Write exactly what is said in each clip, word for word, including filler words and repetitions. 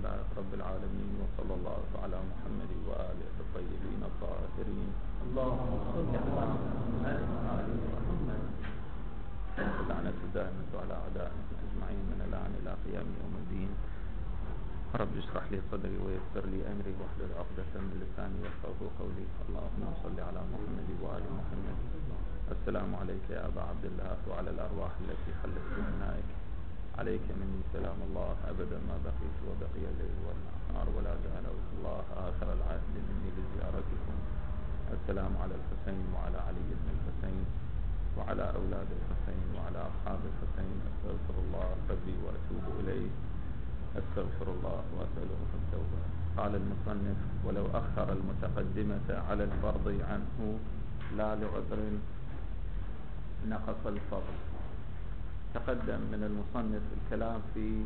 لله رب العالمين، وصلى الله على محمد وآله الطيبين الطاهرين. اللهم صل على محمد وآل محمد. اللعنة الدائمة على أعدائنا أجمعين من الآن إلى قيام يوم الدين. رب اشرح لي صدري ويسر لي أمري واحلل عقدة من لساني يفقهوا قولي. اللهم صل على محمد وآل محمد. السلام عليك يا أبا عبد الله وعلى الأرواح التي خلت بثنائك. عليك مني سلام الله أبدا ما بقيت وبقي الليل والنهار ولا جعل الله آخر العهد مني بزيارتكم. السلام على الحسين وعلى علي بن الحسين وعلى أولاد الحسين وعلى أصحاب الحسين. أستغفر الله ربي وأتوب إليه. أستغفر الله وأسأله التوبة. قال المصنف: ولو أخر المتقدمة على الفرض عنه لا لعذر نقص الفضل. تقدم من المصنف الكلام في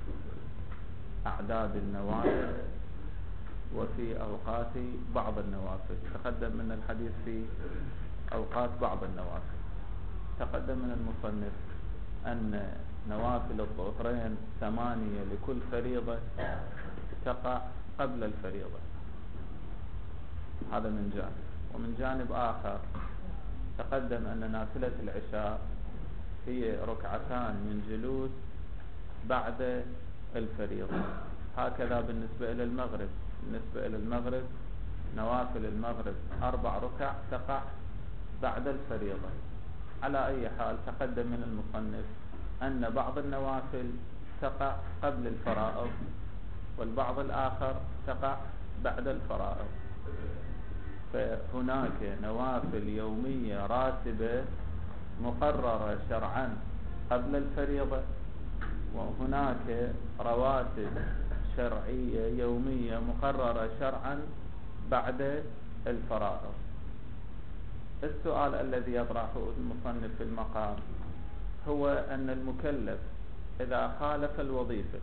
أعداد النوافل وفي أوقات بعض النوافل. تقدم من الحديث في أوقات بعض النوافل. تقدم من المصنف أن نوافل الظهرين ثمانية لكل فريضة تقع قبل الفريضة. هذا من جانب. ومن جانب آخر تقدم أن نافلة العشاء هي ركعتان من جلوس بعد الفريضة. هكذا بالنسبة إلى المغرب. بالنسبة إلى المغرب نوافل المغرب أربع ركع تقع بعد الفريضة. على أي حال تقدم من المصنف أن بعض النوافل تقع قبل الفرائض والبعض الآخر تقع بعد الفرائض. فهناك نوافل يومية راتبة مقررة شرعا قبل الفريضة، وهناك رواتب شرعية يومية مقررة شرعا بعد الفرائض. السؤال الذي يطرحه المصنف في المقام هو أن المكلف إذا خالف الوظيفة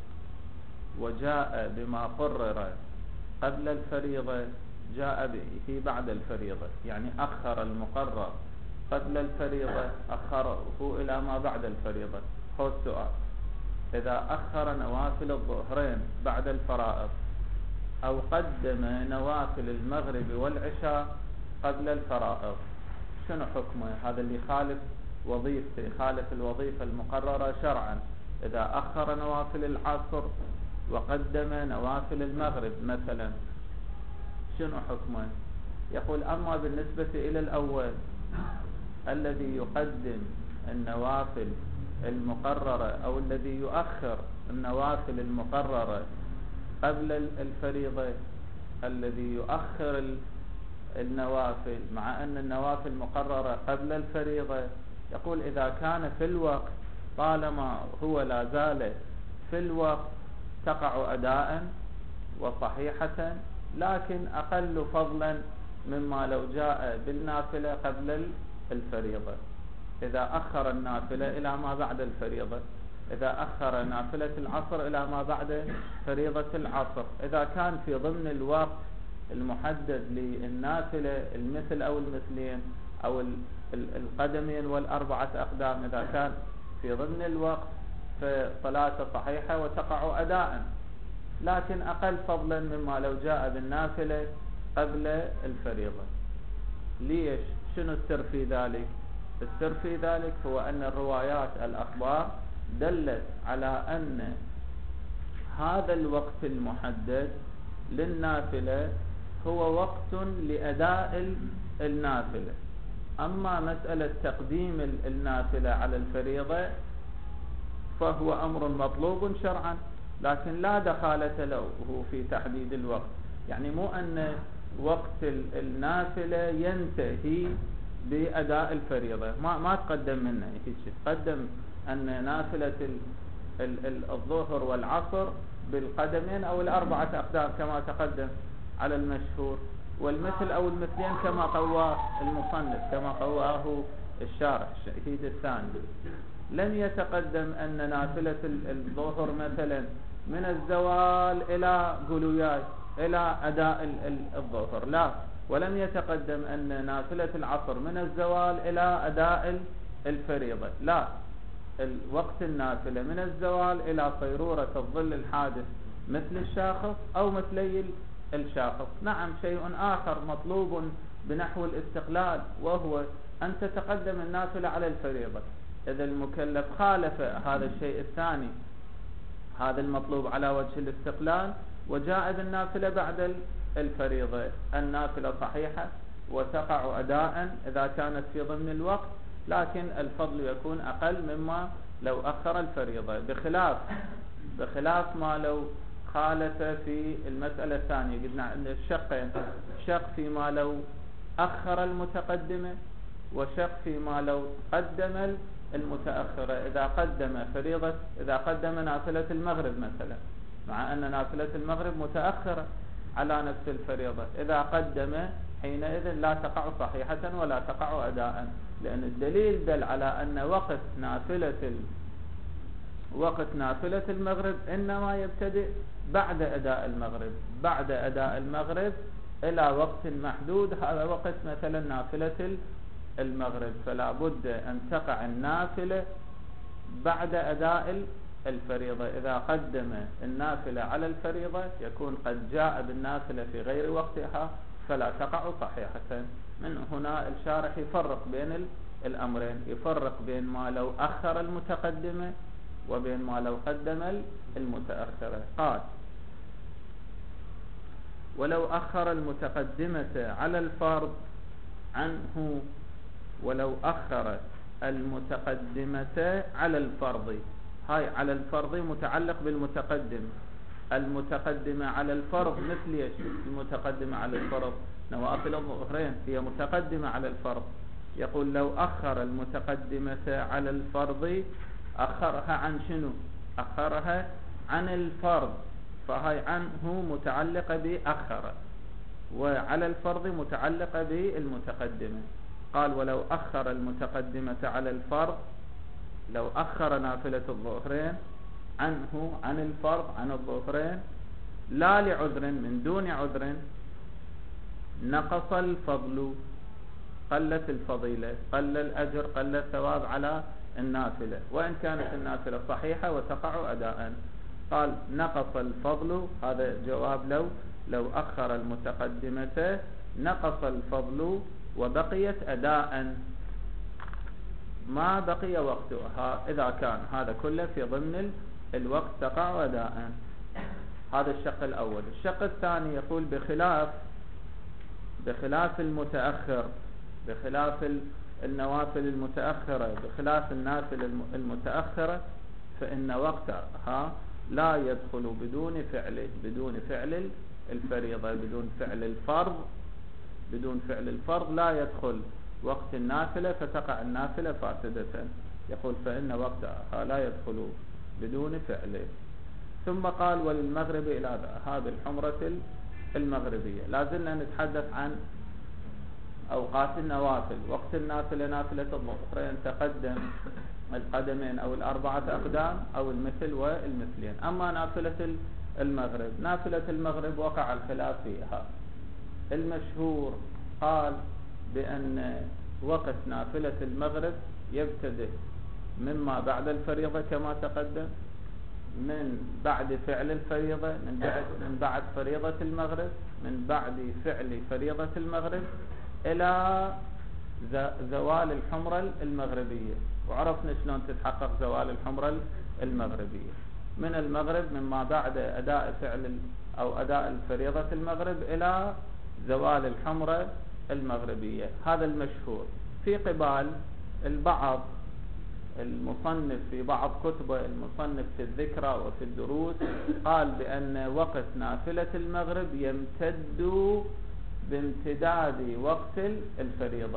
وجاء بما قرر قبل الفريضة جاء به بعد الفريضة، يعني أخر المقرر قبل الفريضة أخره إلى ما بعد الفريضة. هو السؤال: إذا أخر نوافل الظهرين بعد الفرائض أو قدم نوافل المغرب والعشاء قبل الفرائض شنو حكمه؟ هذا اللي خالف وظيفته، خالف الوظيفة المقررة شرعا. إذا أخر نوافل العصر وقدم نوافل المغرب مثلا شنو حكمه؟ يقول: أما بالنسبة إلى الأول الذي يقدم النوافل المقررة أو الذي يؤخر النوافل المقررة قبل الفريضة، الذي يؤخر النوافل مع أن النوافل مقررة قبل الفريضة، يقول إذا كان في الوقت طالما هو لا زال في الوقت تقع أداء وصحيحة، لكن أقل فضلا مما لو جاء بالنافلة قبل الفريضة. إذا أخر النافلة إلى ما بعد الفريضة، إذا أخر نافلة العصر إلى ما بعد فريضة العصر، إذا كان في ضمن الوقت المحدد للنافلة المثل أو المثلين أو القدمين والأربعة أقدام، إذا كان في ضمن الوقت فصلاته صحيحة وتقع أداء، لكن أقل فضلا مما لو جاء بالنافلة قبل الفريضة. ليش؟ شنو السر في ذلك؟ السر في ذلك هو أن الروايات الأخبار دلت على أن هذا الوقت المحدد للنافلة هو وقت لأداء النافلة. أما مسألة تقديم النافلة على الفريضة فهو أمر مطلوب شرعا، لكن لا دخالة له في تحديد الوقت. يعني مو أن وقت النافلة ينتهي بأداء الفريضة، ما ما تقدم منه هيك. تقدم أن نافلة الظهر والعصر بالقدمين أو الأربعة أقدام كما تقدم على المشهور، والمثل أو المثلين كما قواه المصنف، كما قواه الشارح الشهيد الثاني. لم يتقدم أن نافلة الظهر مثلا من الزوال إلى قلوياي إلى أداء الظهر، لا. ولم يتقدم أن نافلة العصر من الزوال إلى أداء الفريضة، لا. الوقت النافلة من الزوال إلى صيرورة الظل الحادث مثل الشاخص أو مثلي الشاخص. نعم، شيء آخر مطلوب بنحو الاستقلال، وهو أن تتقدم النافلة على الفريضة. إذا المكلف خالف هذا الشيء الثاني، هذا المطلوب على وجه الاستقلال، وجاء بالنافلة بعد الفريضة، النافلة صحيحة وتقع أداء إذا كانت في ضمن الوقت، لكن الفضل يكون أقل مما لو أخر الفريضة، بخلاف بخلاف ما لو خالف في المسألة الثانية. قلنا عند الشقين، شق فيما لو أخر المتقدمة، وشق فيما لو قدم المتأخرة. إذا قدم فريضة، إذا قدم نافلة المغرب مثلا، مع أن نافلة المغرب متأخرة على نفس الفريضة، إذا قدم حينئذ لا تقع صحيحة ولا تقع أداء، لأن الدليل دل على أن وقت نافلة وقت نافلة المغرب إنما يبتدئ بعد أداء المغرب، بعد أداء المغرب إلى وقت محدود، هذا وقت مثلا نافلة المغرب، فلا بد أن تقع النافلة بعد أداء الفريضة. إذا قدم النافلة على الفريضة يكون قد جاء بالنافلة في غير وقتها، فلا تقع صحيحة. من هنا الشارح يفرق بين الأمرين، يفرق بين ما لو أخر المتقدمة وبين ما لو قدم المتأخرة. قال: ولو أخر المتقدمة على الفرض عنه، ولو أخر المتقدمة على الفرض، هاي على الفرض متعلق بالمتقدم، المتقدمة على الفرض مثل ايش؟ المتقدمة على الفرض نوافل الظهرين هي متقدمة على الفرض. يقول: لو أخر المتقدمة على الفرض، أخرها عن شنو؟ أخرها عن الفرض، فهاي عنه متعلقة بأخر، وعلى الفرض متعلقة بالمتقدمة. قال: ولو أخر المتقدمة على الفرض، لو أخر نافلة الظهرين عنه عن الفرض، عن الظهرين، لا لعذر، من دون عذر، نقص الفضل، قلت الفضيلة، قل الأجر، قل الثواب على النافلة، وإن كانت النافلة صحيحة وتقع أداء. قال: نقص الفضل، هذا جواب لو لو أخر المتقدمة نقص الفضل وبقيت أداء، ما بقي وقتها. إذا كان هذا كله في ضمن الوقت تقع أداء. هذا الشق الأول. الشق الثاني يقول: بخلاف بخلاف المتأخر، بخلاف النوافل المتأخرة، بخلاف النافل المتأخرة، فإن وقتها لا يدخل بدون فعل بدون فعل الفريضة، بدون فعل الفرض بدون فعل الفرض لا يدخل وقت النافلة، فتقع النافلة فاسدة. يقول: فإن وقتها لا يدخل بدون فعله. ثم قال: وللمغرب إلى هذه الحمرة المغربية. لازلنا نتحدث عن أوقات النوافل. وقت النافلة نافلة الظهرين تقدم القدمين أو الأربعة أقدام أو المثل والمثلين. أما نافلة المغرب، نافلة المغرب وقع الخلاف فيها. المشهور قال بأن وقت نافلة المغرب يبتدئ مما بعد الفريضة كما تقدم، من بعد فعل الفريضة، من بعد, من بعد فريضة المغرب، من بعد فعل فريضة المغرب، إلى زوال الحمرة المغربية. وعرفنا شلون تتحقق زوال الحمرة المغربية. من المغرب، مما بعد أداء فعل أو أداء الفريضة المغرب، إلى زوال الحمرة المغربية. هذا المشهور. في قبال البعض المصنف في بعض كتبه، المصنف في الذكرى وفي الدروس، قال بأن وقت نافلة المغرب يمتد بامتداد وقت الفريضة،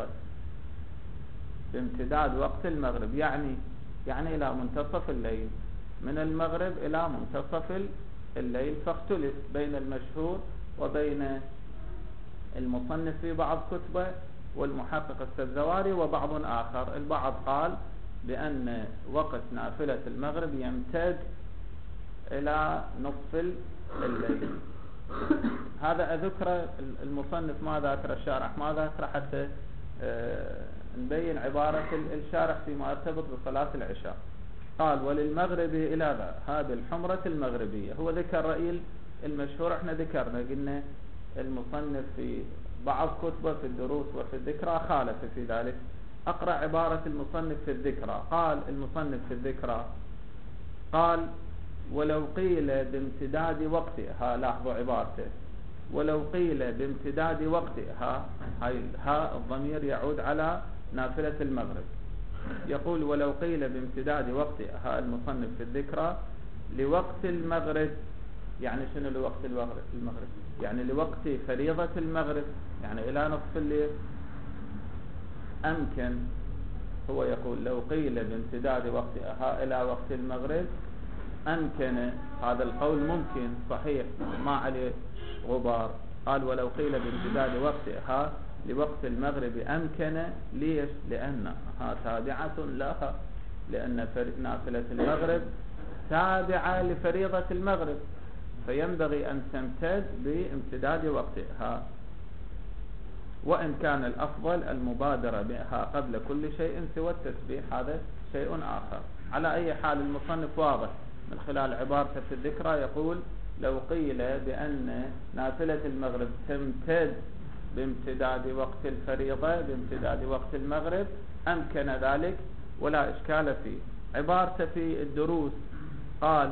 بامتداد وقت المغرب، يعني يعني إلى منتصف الليل، من المغرب إلى منتصف الليل. فاختلف بين المشهور وبين المصنف في بعض كتبه والمحقق السبزواري وبعض آخر. البعض قال بأن وقت نافلة المغرب يمتد إلى نصف الليل. هذا أذكر المصنف ما ذكر، الشارح ما ذكر، حتى نبين عبارة الشارح فيما يرتبط بصلاة العشاء. قال وللمغرب إلى ذا هذه الحمرة المغربية. هو ذكر رأي المشهور، احنا ذكرنا قلنا المصنف في بعض كتبه في الدروس وفي الذكرى خالف في ذلك. أقرأ عبارة المصنف في الذكرى. قال المصنف في الذكرى قال ولو قيل بامتداد وقتها، لاحظوا عبارته، ولو قيل بامتداد وقتها، هاي ها الضمير يعود على نافلة المغرب. يقول ولو قيل بامتداد وقتها المصنف في الذكرى لوقت المغرب، يعني شنو لوقت المغرب؟ المغرب يعني لوقت فريضة المغرب، يعني إلى نصف الليل. أمكن، هو يقول لو قيل بامتداد وقتها إلى وقت المغرب أمكن، هذا القول ممكن صحيح ما عليه غبار. قال ولو قيل بامتداد وقتها لوقت المغرب أمكن. ليش؟ لأنها تابعة لها، لأن نافلة المغرب تابعة لفريضة المغرب، فينبغي أن تمتد بامتداد وقتها، وإن كان الأفضل المبادرة بها قبل كل شيء سوى التسبيح، هذا شيء آخر. على أي حال المصنف واضح من خلال عبارته في الذكرى، يقول لو قيل بأن نافلة المغرب تمتد بامتداد وقت الفريضة بامتداد وقت المغرب أمكن ذلك ولا إشكال فيه. عبارته في الدروس قال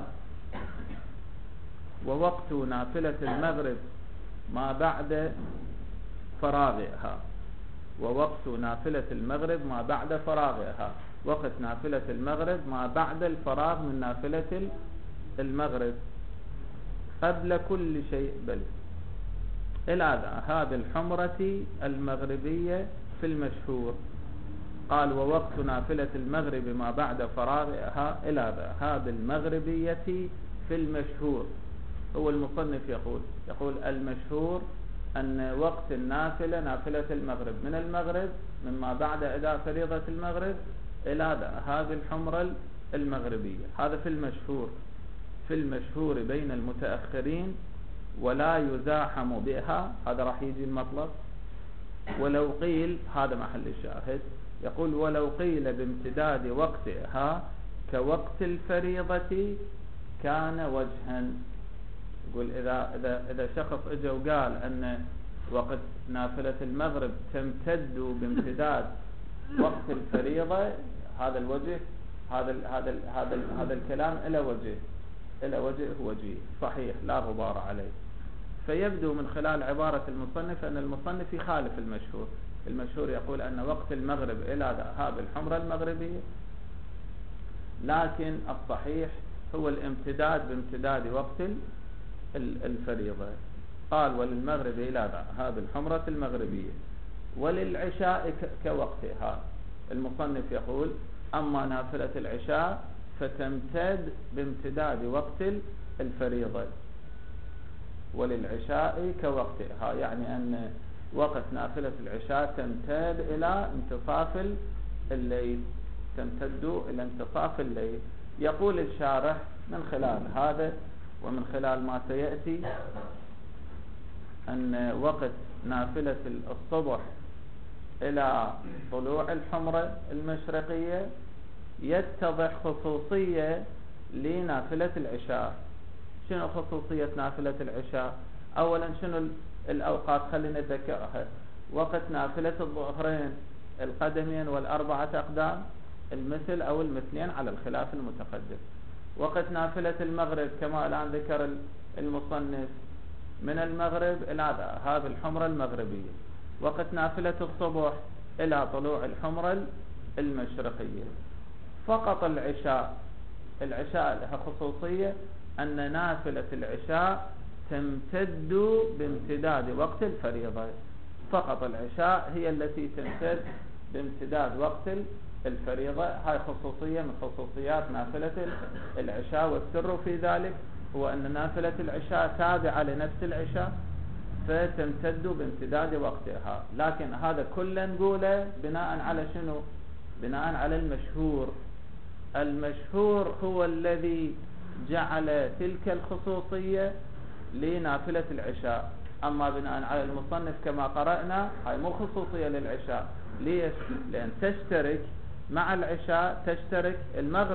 ووقت نافلة المغرب ما بعد فراغها، ووقت نافلة المغرب ما بعد فراغها، وقت نافلة المغرب ما بعد الفراغ من نافلة المغرب قبل كل شيء. بل إلى هذه الحمرة المغربية في المشهور. قال ووقت نافلة المغرب ما بعد فراغها إلى هذه المغربية في المشهور. هو المصنف يقول يقول المشهور أن وقت النافلة نافلة المغرب من المغرب مما بعد أداء فريضة المغرب إلى هذه الحمرة المغربية. هذا في المشهور، في المشهور بين المتأخرين ولا يزاحم بها. هذا راح يجي المطلب. ولو قيل، هذا محل الشاهد، يقول ولو قيل بامتداد وقتها كوقت الفريضة كان وجها. يقول إذا, إذا, إذا شخص اجى وقال أن وقت نافلة المغرب تمتد بامتداد وقت الفريضة، هذا الوجه هذا ال هذا ال هذا ال هذا الكلام إلى وجه إلى وجه وجيه صحيح لا غبار عليه. فيبدو من خلال عبارة المصنف أن المصنف يخالف المشهور. المشهور يقول أن وقت المغرب إلى هذه الحمرة المغربية، لكن الصحيح هو الامتداد بامتداد وقت الفريضة. قال وللمغرب إلى هذه الحمرة المغربية وللعشاء كوقتها. المصنف يقول أما نافلة العشاء فتمتد بامتداد وقت الفريضة، وللعشاء كوقتها، يعني أن وقت نافلة العشاء تمتد إلى انتصاف الليل، تمتد إلى انتصاف الليل. يقول الشارح من خلال هذا ومن خلال ما سيأتي أن وقت نافلة الصبح إلى طلوع الحمرة المشرقية يتضح خصوصية لنافلة العشاء. شنو خصوصية نافلة العشاء؟ أولا شنو الأوقات؟ خلينا نتذكرها. وقت نافلة الظهرين القدمين والأربعة أقدام المثل أو المثلين على الخلاف المتقدم. وقت نافلة المغرب كما الآن ذكر المصنف من المغرب إلى هذه الحمرة المغربية. وقت نافلة الصبح إلى طلوع الحمرة المشرقية. فقط العشاء، العشاء لها خصوصية أن نافلة العشاء تمتد بامتداد وقت الفريضة. فقط العشاء هي التي تمتد بامتداد وقت الفريضة. هاي خصوصية من خصوصيات نافلة العشاء، والسر في ذلك هو أن نافلة العشاء تابعة لنفس العشاء فتمتد بامتداد وقتها. لكن هذا كله نقوله بناء على شنو؟ بناء على المشهور. المشهور هو الذي جعل تلك الخصوصية لنافلة العشاء. أما بناء على المصنف كما قرأنا هاي مو خصوصية للعشاء. ليش؟ لأن تشترك مع العشاء تشترك المغرب.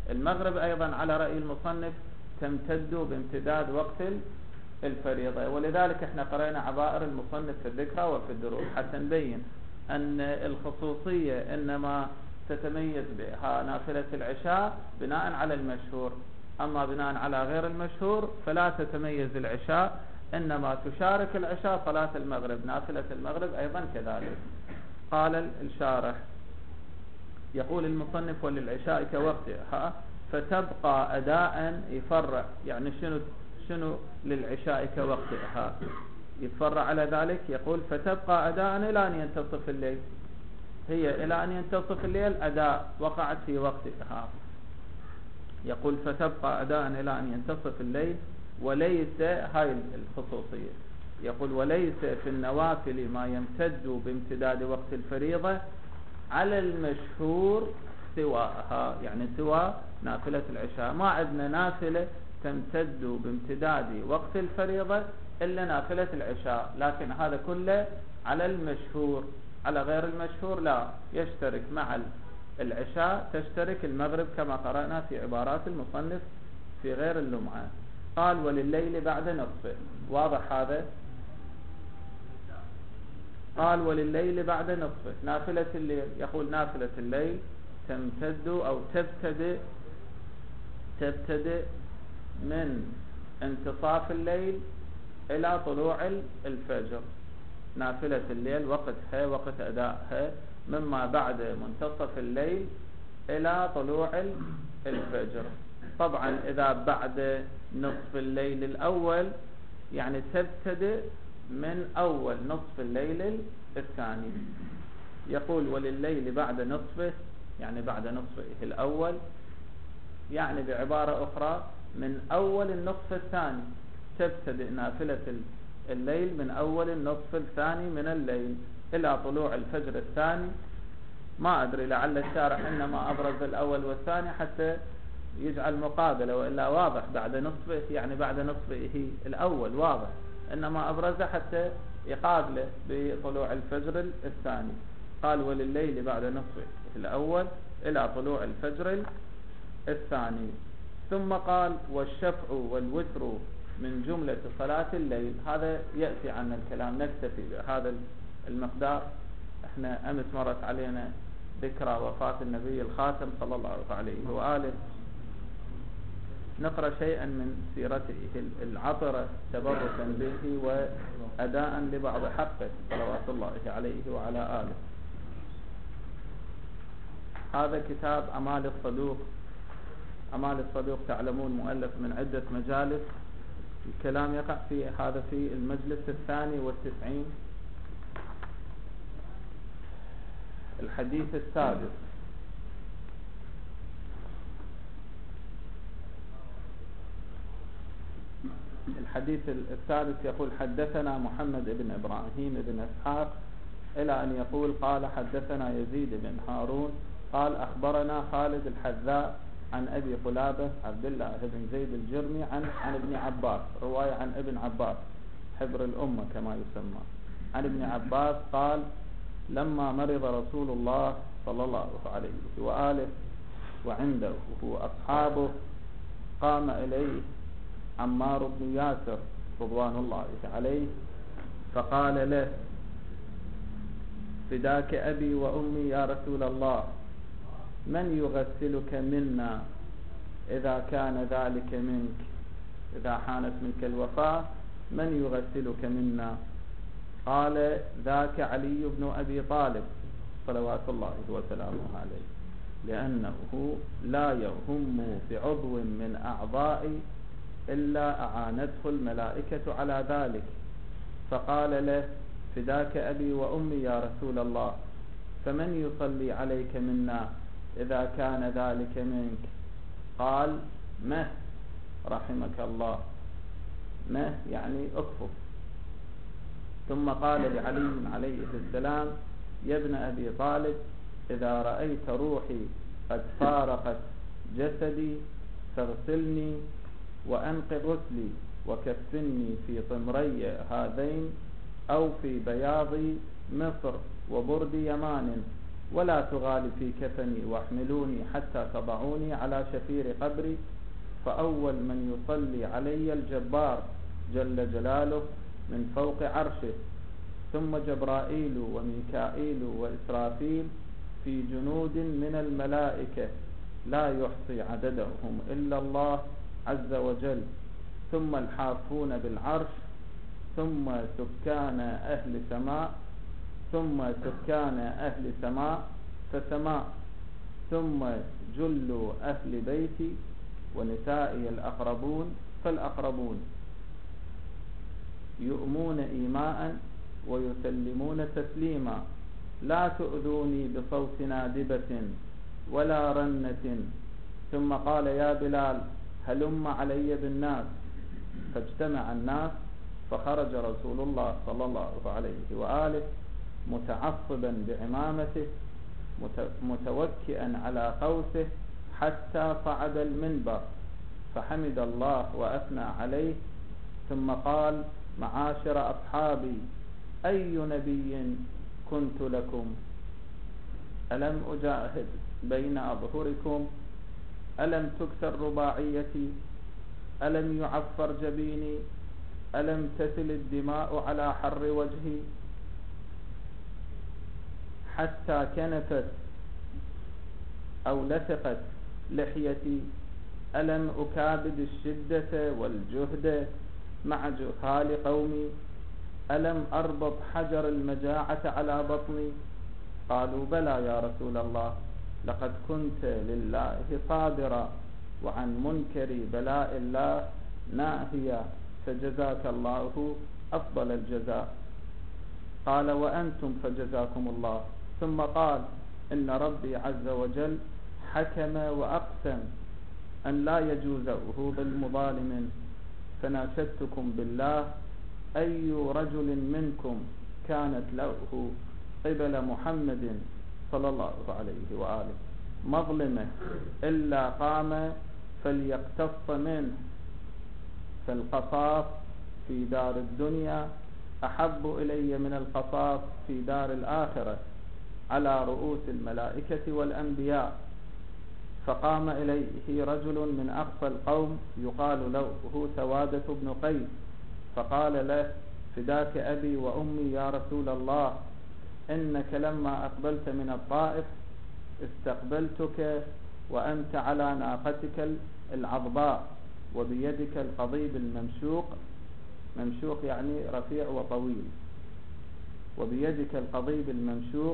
المغرب أيضا على رأي المصنف تمتد بامتداد وقت الفريضة. ولذلك احنا قرأنا عبائر المصنف في الذكرى وفي الدروس حتى نبين أن الخصوصية إنما تتميز بها نافلة العشاء بناء على المشهور، أما بناء على غير المشهور فلا تتميز العشاء، إنما تشارك العشاء صلاة المغرب، نافلة المغرب أيضا كذلك. قال الشارح يقول المصنف وللعشاء كوقتها فتبقى أداء يفرع، يعني شنو شنو للعشاء كوقتها يتفرع على ذلك، يقول فتبقى أداء إلى أن ينتصف الليل، هي إلى أن ينتصف الليل أداء وقعت في وقتها. يقول فتبقى أداء إلى أن ينتصف الليل، وليس هاي الخصوصية، يقول وليس في النوافل ما يمتد بامتداد وقت الفريضة على المشهور سواها، يعني سوى نافلة العشاء، ما عندنا نافلة تمتد بامتداد وقت الفريضة إلا نافلة العشاء، لكن هذا كله على المشهور، على غير المشهور لا، يشترك مع العشاء تشترك المغرب كما قرأنا في عبارات المصنف في غير اللمعة. قال ولليل بعد نصفه، واضح هذا؟ قال ولليل بعد نصفه، نافلة الليل، يقول نافلة الليل تمتد أو تبتدئ تبتدئ من انتصاف الليل إلى طلوع الفجر، نافلة الليل وقتها وقت أدائها مما بعد منتصف الليل إلى طلوع الفجر. طبعا إذا بعد نصف الليل الأول يعني تبتدئ من أول نصف الليل الثاني. يقول ولليل بعد نصفه، يعني بعد نصفه الأول، يعني بعبارة أخرى من أول النصف الثاني تبتدئ نافلة الليل من أول النصف الثاني من الليل إلى طلوع الفجر الثاني. ما أدري لعل الشارح إنما أبرز الأول والثاني حتى يجعل مقابلة، وإلا واضح بعد نصفه يعني بعد نصفه الأول واضح، إنما أبرزه حتى يقابله بطلوع الفجر الثاني. قال ولليل بعد نصفه الأول إلى طلوع الفجر الثاني. ثم قال والشفع والوتر من جملة صلاة الليل. هذا يأتي عن الكلام، نكتفي بهذا المقدار. احنا أمس مرت علينا ذكرى وفاة النبي الخاتم صلى الله عليه وآله، نقرأ شيئا من سيرته العطرة تبركا به وأداء لبعض حقه صلوات الله عليه وعلى آله. هذا كتاب أمال الصدوق. أمال الصدوق تعلمون مؤلف من عدة مجالس، الكلام يقع في هذا في المجلس الثاني والتسعين، الحديث السادس. الحديث السادس يقول حدثنا محمد بن إبراهيم بن إسحاق إلى أن يقول قال حدثنا يزيد بن هارون قال أخبرنا خالد الحذاء عن أبي قلابة عبد الله بن زيد الجرمي عن عن ابن عباس، رواية عن ابن عباس حبر الأمة كما يسمى، عن ابن عباس قال لما مرض رسول الله صلى الله عليه وآله وعنده أصحابه قام إليه عمار بن ياسر رضوان الله عليه فقال له فداك أبي وأمي يا رسول الله، من يغسلك منا إذا كان ذلك منك، إذا حانت منك الوفاة من يغسلك منا؟ قال ذاك علي بن أبي طالب صلوات الله وسلامه عليه، لأنه لا يهم بعضو من أعضائي إلا أعانته الملائكة على ذلك. فقال له فداك أبي وأمي يا رسول الله، فمن يصلي عليك منا إذا كان ذلك منك؟ قال مه رحمك الله، مه يعني اكفف. ثم قال لعلي عليه السلام يا ابن أبي طالب إذا رأيت روحي قد فارقت جسدي فاغسلني وأنق غسلي وكفني في طمري هذين أو في بياض مصر وبرد يمان ولا تغال في كفني واحملوني حتى تضعوني على شفير قبري، فأول من يصلي علي الجبار جل جلاله من فوق عرشه، ثم جبرائيل وميكائيل وإسرافيل في جنود من الملائكة لا يحصي عددهم إلا الله عز وجل، ثم الحافون بالعرش، ثم سكان أهل سماء ثم سكان أهل سماء فسماء، ثم جل أهل بيتي ونسائي الأقربون فالأقربون، يؤمون إيماء ويسلمون تسليما، لا تؤذوني بصوت نادبة ولا رنة. ثم قال يا بلال هلم علي بالناس، فاجتمع الناس، فخرج رسول الله صلى الله عليه وآله متعصبا بعمامته متوكئا على قوسه حتى صعد المنبر، فحمد الله وأثنى عليه، ثم قال معاشر أصحابي أي نبي كنت لكم؟ ألم أجاهد بين أظهركم؟ ألم تكسر رباعيتي؟ ألم يعفر جبيني؟ ألم تسل الدماء على حر وجهي حتى كنفت أو لثقت لحيتي؟ ألم أكابد الشدة والجهد مع جهال قومي؟ ألم أربط حجر المجاعة على بطني؟ قالوا بلى يا رسول الله، لقد كنت لله صابرا وعن منكر بلاء الله ناهيا، فجزاك الله أفضل الجزاء. قال وأنتم فجزاكم الله. ثم قال إن ربي عز وجل حكم وأقسم أن لا يجوز وهوب المظالم، فناشدتكم بالله أي رجل منكم كانت له قبل محمد صلى الله عليه وآله مظلمة إلا قام فليقتص منه، فالقصاص في دار الدنيا أحب إلي من القصاص في دار الآخرة على رؤوس الملائكة والأنبياء. فقام إليه رجل من أقصى القوم يقال له سوادة بن قيس، فقال له فداك أبي وأمي يا رسول الله، إنك لما أقبلت من الطائف استقبلتك وأنت على ناقتك العضباء وبيدك القضيب الممشوق، ممشوق يعني رفيع وطويل، وبيدك القضيب الممشوق،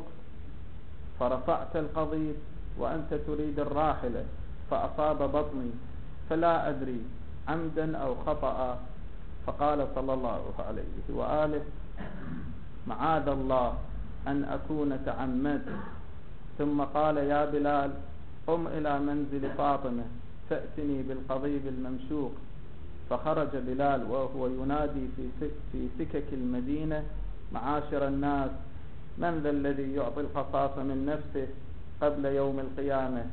فرفعت القضيب وأنت تريد الراحلة فأصاب بطني فلا أدري عمدا أو خطأ. فقال صلى الله عليه وآله معاذ الله أن أكون تعمدت. ثم قال يا بلال قم إلى منزل فاطمة فأتني بالقضيب الممشوق. فخرج بلال وهو ينادي في سكك المدينة معاشر الناس، من ذا الذي يعطي القصاص من نفسه قبل يوم القيامة؟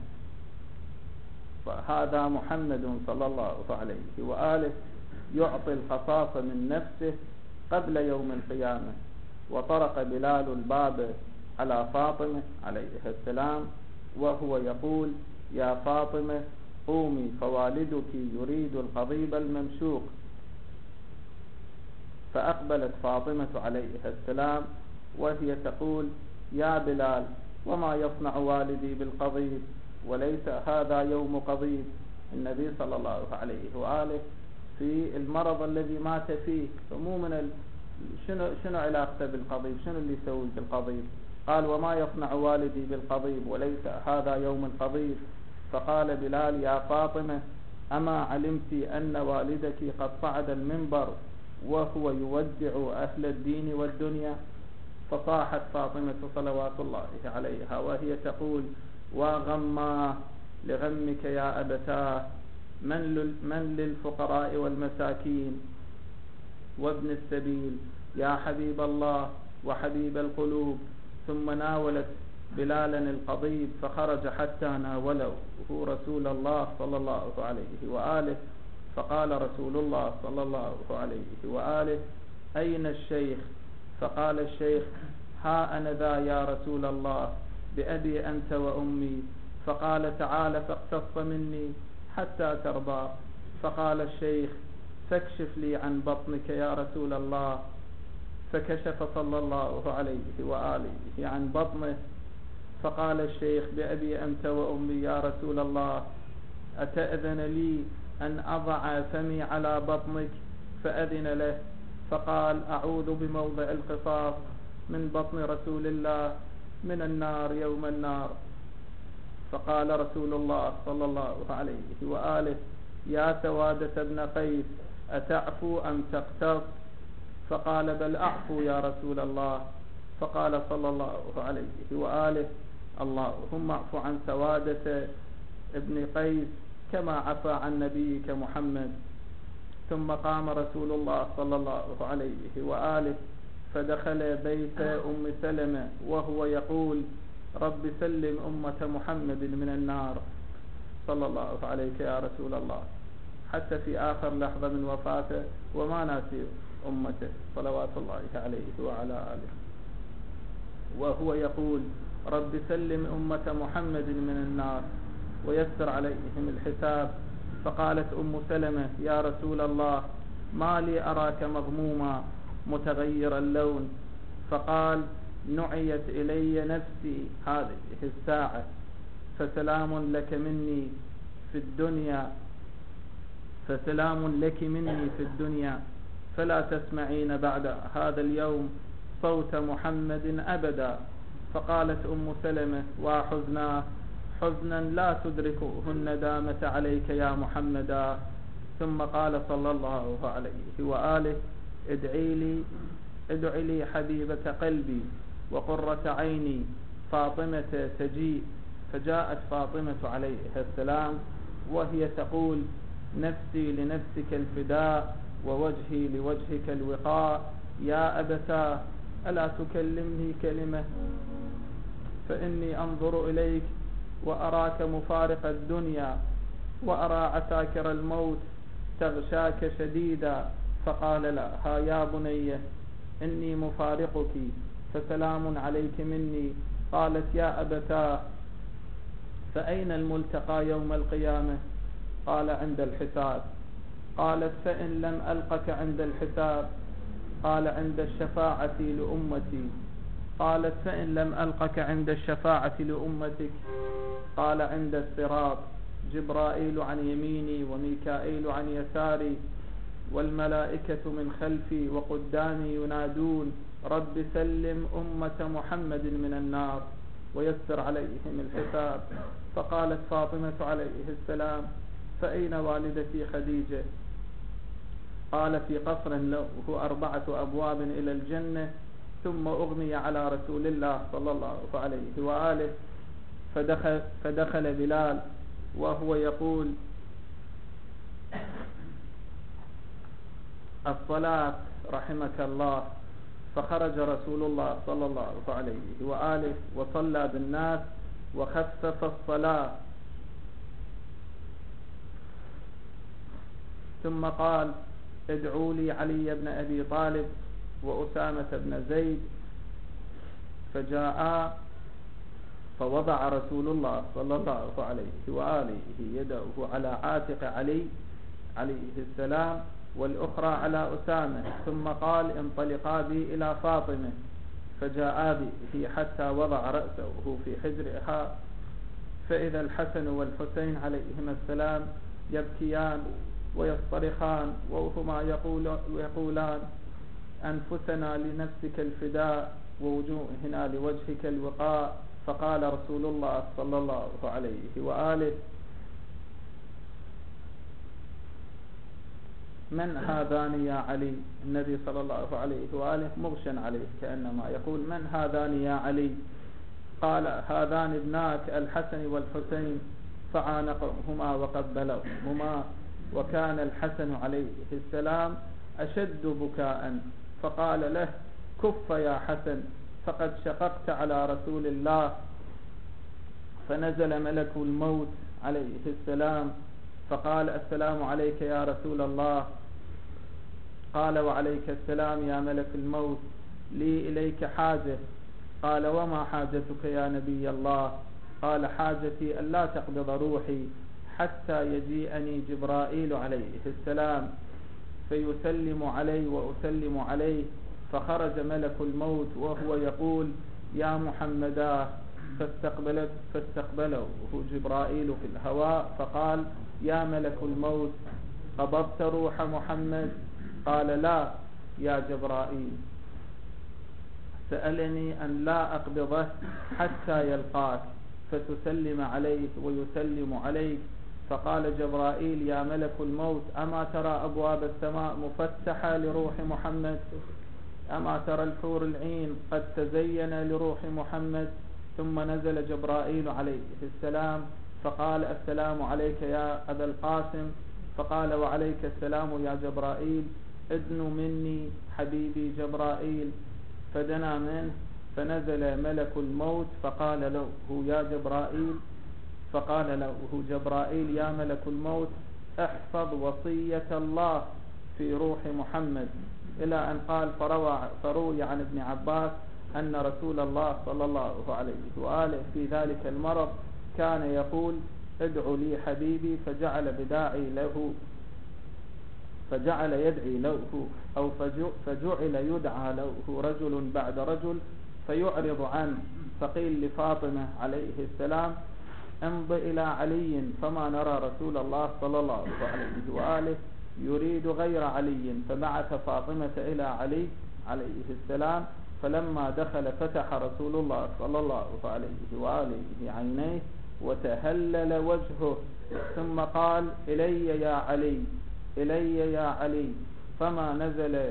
فهذا محمد صلى الله عليه وآله يعطي القصاص من نفسه قبل يوم القيامة. وطرق بلال الباب على فاطمة عليه السلام وهو يقول يا فاطمة قومي فوالدك يريد القضيب الممشوق. فأقبلت فاطمة عليه السلام وهي تقول يا بلال وما يصنع والدي بالقضيب، وليس هذا يوم قضيب. النبي صلى الله عليه وآله في المرض الذي مات فيه، فمو من ال... شنو شنو علاقته بالقضيب؟ شنو اللي يسوي بالقضيب؟ قال وما يصنع والدي بالقضيب وليس هذا يوم القضيب. فقال بلال يا فاطمة أما علمت أن والدك قد صعد المنبر وهو يودع أهل الدين والدنيا؟ فصاحت فاطمة صلوات الله عليها وهي تقول وغما لغمك يا أبتاه، من للفقراء والمساكين وابن السبيل يا حبيب الله وحبيب القلوب. ثم ناولت بلالا القضيب فخرج حتى ناوله رسول الله صلى الله عليه وآله. فقال رسول الله صلى الله عليه وآله أين الشيخ؟ فقال الشيخ ها أنا ذا يا رسول الله، بأبي أنت وأمي. فقال تعال فاقتص مني حتى ترضى. فقال الشيخ فاكشف لي عن بطنك يا رسول الله. فكشف صلى الله عليه وآله عن بطنه. فقال الشيخ بأبي أنت وأمي يا رسول الله أتأذن لي أن أضع فمي على بطنك؟ فأذن له. فقال أعوذ بموضع القصاص من بطن رسول الله من النار يوم النار. فقال رسول الله صلى الله عليه وآله يا سوادة بن قيس أتعفو أم تقتص؟ فقال بل أعفو يا رسول الله. فقال صلى الله عليه وآله اللهم اعف عن سوادة ابن قيس كما عفى عن نبيك محمد. ثم قام رسول الله صلى الله عليه وآله فدخل بيت أم سلمة وهو يقول رب سلم أمة محمد من النار. صلى الله عليك يا رسول الله، حتى في آخر لحظة من وفاته وما ناسي أمته صلوات الله عليه وعلى آله، وهو يقول رب سلم أمة محمد من النار ويسر عليهم الحساب. فقالت أم سلمة يا رسول الله ما لي أراك مغموما متغير اللون؟ فقال نعيت إلي نفسي هذه الساعة فسلام لك مني في الدنيا فسلام لك مني في الدنيا فلا تسمعين بعد هذا اليوم صوت محمد أبدا. فقالت أم سلمة وحزناه حزنا لا تدركه الندامة عليك يا محمدا. ثم قال صلى الله عليه وآله ادعي لي ادعي لي حبيبة قلبي وقرة عيني فاطمة تجيء. فجاءت فاطمة عليها السلام وهي تقول نفسي لنفسك الفداء ووجهي لوجهك الوقاء. يا أبتاه ألا تكلمني كلمة فإني أنظر إليك وأراك مفارق الدنيا وأرى عساكر الموت تغشاك شديدا. فقال لها يا بني إني مفارقك فسلام عليك مني. قالت يا أبتاه فأين الملتقى يوم القيامة؟ قال عند الحساب. قالت فإن لم ألقك عند الحساب؟ قال عند الشفاعة لأمتي. قالت فإن لم ألقك عند الشفاعة لأمتك؟ قال عند الصراط جبرائيل عن يميني وميكائيل عن يساري والملائكة من خلفي وقدامي ينادون رب سلم أمة محمد من النار ويسر عليهم الحساب. فقالت فاطمة عليه السلام فأين والدتي خديجة؟ قال في قصر له أربعة أبواب إلى الجنة. ثم أغمي على رسول الله صلى الله عليه وآله فدخل, فدخل بلال وهو يقول الصلاة رحمك الله. فخرج رسول الله صلى الله عليه وآله وصلى بالناس وخفف الصلاة. ثم قال ادعوا لي علي بن أبي طالب وأسامة بن زيد. فجاء فوضع رسول الله صلى الله عليه وآله يده على عاتق علي عليه السلام والأخرى على أسامة. ثم قال انطلقا بي إلى فاطمة. فجاء به حتى وضع رأسه في حجرها فإذا الحسن والحسين عليهما السلام يبكيان ويصطرخان وهما يقول يقولان أنفسنا لنفسك الفداء ووجوهنا لوجهك الوقاء. فقال رسول الله صلى الله عليه وآله من هذان يا علي؟ النبي صلى الله عليه وآله مغشى عليه كأنما يقول من هذان يا علي؟ قال هذان ابناك الحسن والحسين. فعانقهما وقبلهما وكان الحسن عليه السلام أشد بكاء. فقال له كف يا حسن فقد شققت على رسول الله. فنزل ملك الموت عليه السلام فقال السلام عليك يا رسول الله. قال وعليك السلام يا ملك الموت لي إليك حاجة. قال وما حاجتك يا نبي الله؟ قال حاجتي أن لا تقبض روحي حتى يجيئني جبرائيل عليه السلام فيسلم علي وأسلم عليه. فخرج ملك الموت وهو يقول يا محمدا، فاستقبلت فاستقبله جبرائيل في الهواء فقال يا ملك الموت قبضت روح محمد؟ قال لا يا جبرائيل، سألني أن لا أقبضه حتى يلقاك فتسلم عليه ويسلم عليك. فقال جبرائيل يا ملك الموت أما ترى أبواب السماء مفتحة لروح محمد؟ أما ترى الحور العين قد تزين لروح محمد؟ ثم نزل جبرائيل عليه السلام فقال السلام عليك يا أبا القاسم. فقال وعليك السلام يا جبرائيل، ادن مني حبيبي جبرائيل. فدنا منه فنزل ملك الموت فقال له يا جبرائيل فقال له جبرائيل يا ملك الموت احفظ وصية الله في روح محمد، إلى أن قال فروى, فروي عن ابن عباس أن رسول الله صلى الله عليه وآله في ذلك المرض كان يقول ادعوا لي حبيبي، فجعل بداعي له فجعل يدعي له أو فجعل يدعى له رجل بعد رجل فيعرض عنه. فقيل لفاطمة عليه السلام امض إلى علي فما نرى رسول الله صلى الله عليه وآله يريد غير علي. فبعث فاطمة إلى علي عليه السلام، فلما دخل فتح رسول الله صلى الله عليه وآله عينيه وتهلل وجهه ثم قال إلي يا علي إلي يا علي. فما نزل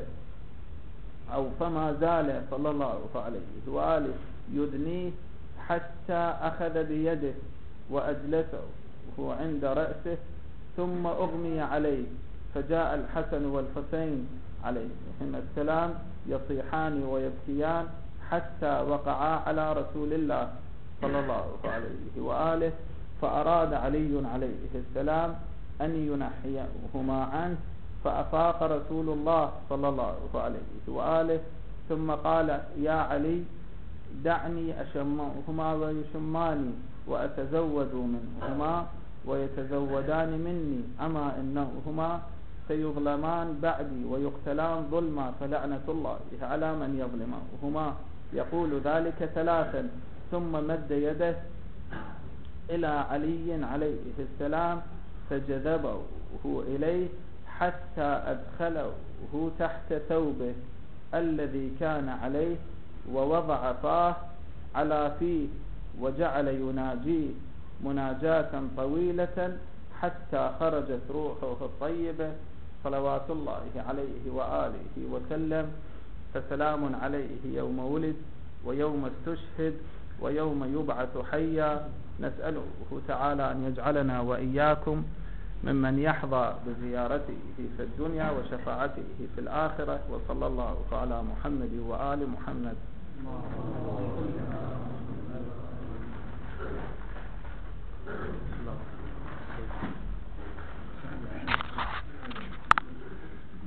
أو فما زال صلى الله عليه وآله يدنيه حتى أخذ بيده وأجلسه عند رأسه ثم أغمي عليه، فجاء الحسن والحسين عليهما السلام يصيحان ويبكيان حتى وقعا على رسول الله صلى الله عليه وآله. فأراد علي عليه السلام أن ينحيهما عنه، فأفاق رسول الله صلى الله عليه وآله ثم قال يا علي دعني أشمهما ويشماني وأتزود منهما ويتزودان مني، أما إنهما سيظلمان بعدي ويقتلان ظلما فلعنة الله على من يظلمهما. يقول ذلك ثلاثا ثم مد يده إلى علي عليه السلام فجذبه إليه حتى أدخله تحت ثوبه الذي كان عليه ووضع فاه على فيه وجعل يناجيه مناجاة طويلة حتى خرجت روحه الطيبة صلوات الله عليه وآله وسلم. فسلام عليه يوم ولد ويوم استشهد ويوم يبعث حيا. نسأله تعالى أن يجعلنا وإياكم ممن يحظى بزيارته في الدنيا وشفاعته في الآخرة. وصلى الله على محمد وآل محمد. الله